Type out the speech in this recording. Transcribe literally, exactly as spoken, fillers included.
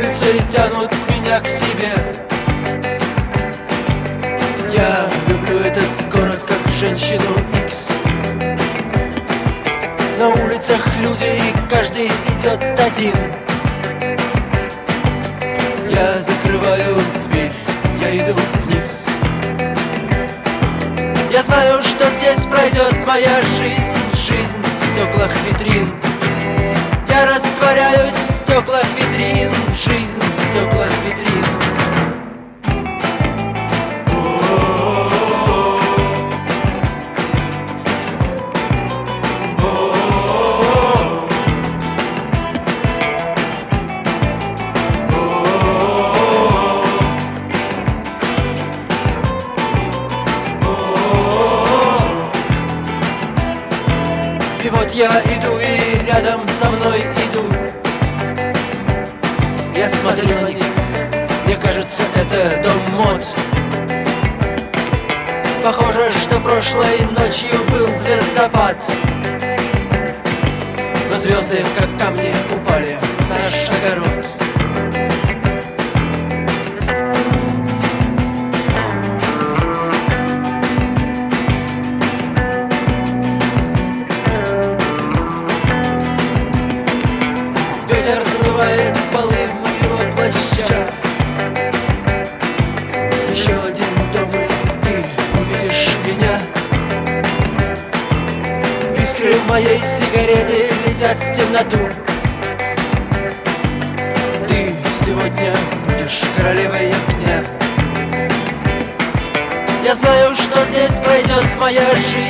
улицы тянут меня к себе. Я люблю этот город как женщину Икс. На улицах люди, и каждый идет один. Я закрываю дверь, я иду вниз. Я знаю, что здесь пройдет моя жизнь, жизнь в стеклах витрин. Я растворяюсь в стеклах витрин, жизнь в стеклах витрин. И вот я иду, и рядом со мной идут. Я смотрю на них, мне кажется, это дом мод. Похоже, что прошлой ночью был звездопад. Но звезды, как камни, упали на наш огород. Ветер разрывает полы моего плаща. Еще один дом, и ты увидишь меня. Искры моей сигареты летят в темноту. Ты сегодня будешь королевой огня. Я знаю, что здесь пройдет моя жизнь.